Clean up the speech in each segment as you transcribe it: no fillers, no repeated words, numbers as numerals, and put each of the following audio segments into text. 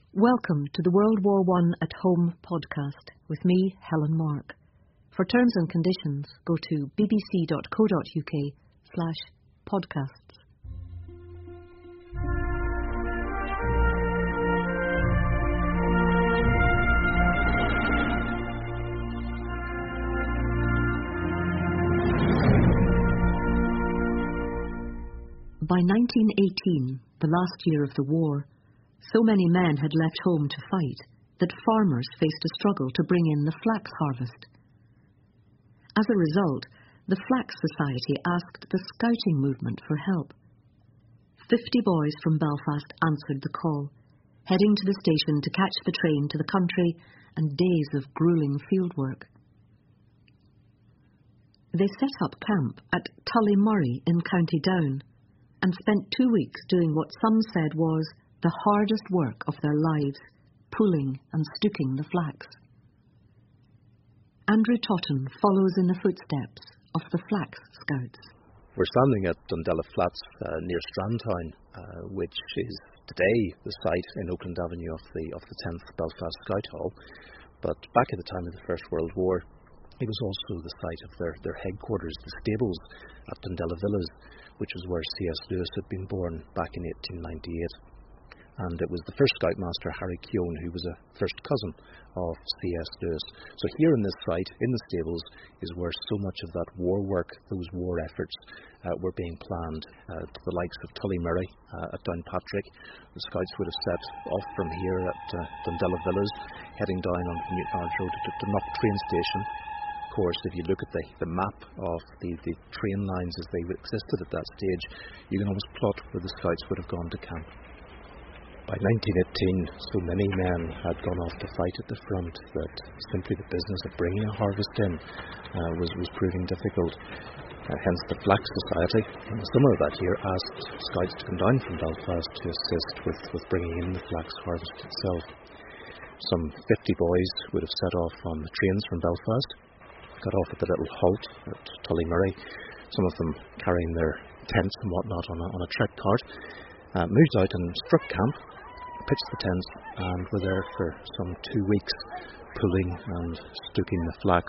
Welcome to the World War I at Home podcast with me, Helen Mark. For terms and conditions, go to bbc.co.uk/podcasts. By 1918, the last year of the war, so many men had left home to fight that farmers faced a struggle to bring in the flax harvest. As a result, the Flax Society asked the scouting movement for help. 50 boys from Belfast answered the call, heading to the station to catch the train to the country and days of gruelling fieldwork. They set up camp at Tullymurray in County Down and spent 2 weeks doing what some said was the hardest work of their lives, pulling and stooking the flax. Andrew Totten follows in the footsteps of the Flax Scouts. We're standing at Dundela Flats near Strandtown, which is today the site in Oakland Avenue of the 10th Belfast Scout Hall. But back at the time of the First World War, it was also the site of their headquarters, the stables at Dundela Villas, which was where C.S. Lewis had been born back in 1898. And it was the first Scoutmaster, Harry Keown, who was a first cousin of C.S. Lewis. So here in this site, in the stables, is where so much of that war work, those war efforts, were being planned. To the likes of Tullymurray at Downpatrick, the Scouts would have set off from here at Dundela Villas, heading down on the Newtonards Road to Knock train station. Of course, if you look at the map of the train lines as they existed at that stage, you can almost plot where the Scouts would have gone to camp. By 1918, so many men had gone off to fight at the front that simply the business of bringing a harvest in was proving difficult. Hence the Flax Society, in the summer of that year, asked Scouts to come down from Belfast to assist with bringing in the flax harvest itself. Some 50 boys would have set off on the trains from Belfast, got off at the little halt at Tullymurray, some of them carrying their tents and whatnot on a trek cart, moved out and struck camp, pitched the tents, and were there for some 2 weeks, pulling and stooking the flax.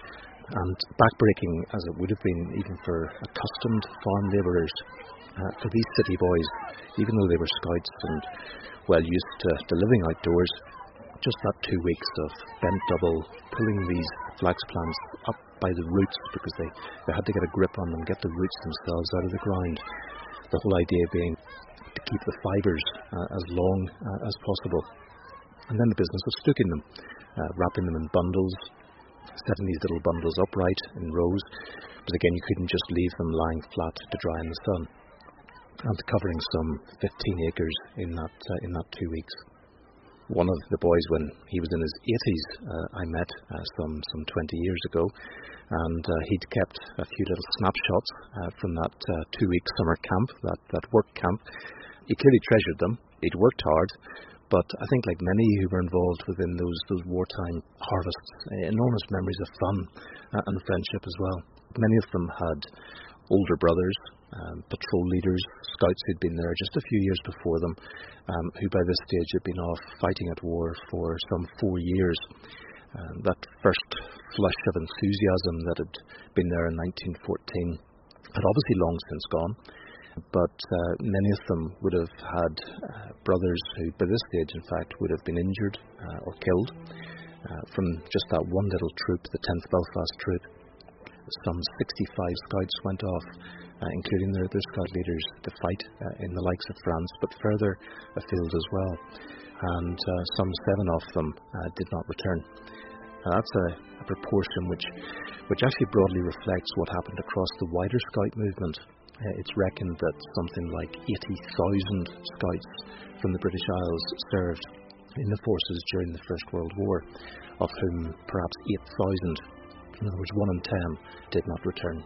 And backbreaking as it would have been even for accustomed farm labourers, for these city boys, even though they were Scouts and well used to living outdoors, just that 2 weeks of bent double, pulling these flax plants up by the roots, because they had to get a grip on them, get the roots themselves out of the ground. The whole idea being to keep the fibres as long as possible. And then the business of stooking them, wrapping them in bundles, setting these little bundles upright in rows, but again you couldn't just leave them lying flat to dry in the sun. And covering some 15 acres in that 2 weeks. One of the boys, when he was in his 80s, I met some 20 years ago, and he'd kept a few little snapshots from that 2-week summer camp, that work camp. He clearly treasured them. He'd worked hard, but I think like many who were involved within those wartime harvests, enormous memories of fun and friendship as well. Many of them had older brothers, patrol leaders, Scouts who'd been there just a few years before them, who by this stage had been off fighting at war for some 4 years. That first flush of enthusiasm that had been there in 1914 had obviously long since gone, but many of them would have had brothers who by this stage in fact would have been injured or killed from just that one little troop, the 10th Belfast Troop. Some 65 Scouts went off, including their Scout leaders, to fight in the likes of France, but further afield as well. And some 7 of them did not return. Now that's a proportion which actually broadly reflects what happened across the wider Scout movement. It's reckoned that something like 80,000 Scouts from the British Isles served in the forces during the First World War, of whom perhaps 8,000, in other words 1 in 10, did not return.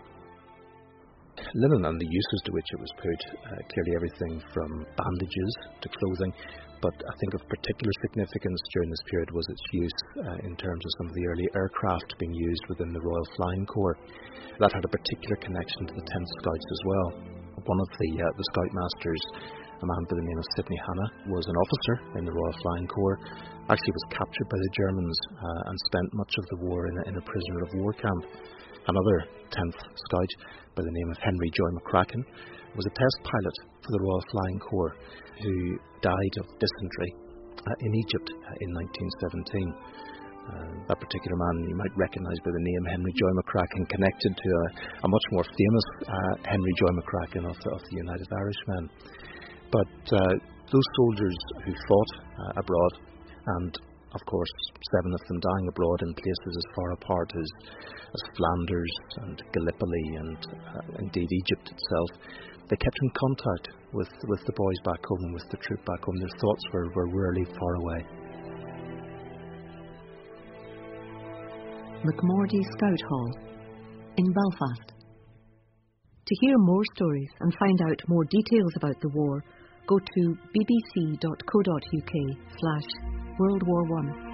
Linen and the uses to which it was put, clearly everything from bandages to clothing, but I think of particular significance during this period was its use in terms of some of the early aircraft being used within the Royal Flying Corps. That had a particular connection to the 10th Scouts as well. One of the Scoutmasters, a man by the name of Sidney Hanna, was an officer in the Royal Flying Corps, actually was captured by the Germans and spent much of the war in a prisoner of war camp. Another 10th Scout by the name of Henry Joy McCracken was a test pilot for the Royal Flying Corps who died of dysentery in Egypt in 1917. That particular man you might recognise by the name Henry Joy McCracken, connected to a much more famous Henry Joy McCracken of the United Irishmen. But those soldiers who fought abroad, and of course 7 of them dying abroad in places as far apart as Flanders and Gallipoli and indeed Egypt itself, they kept in contact with the boys back home, with the troop back home. Their thoughts were rarely far away. McMordie Scout Hall in Belfast. To hear more stories and find out more details about the war, go to bbc.co.uk/World War I.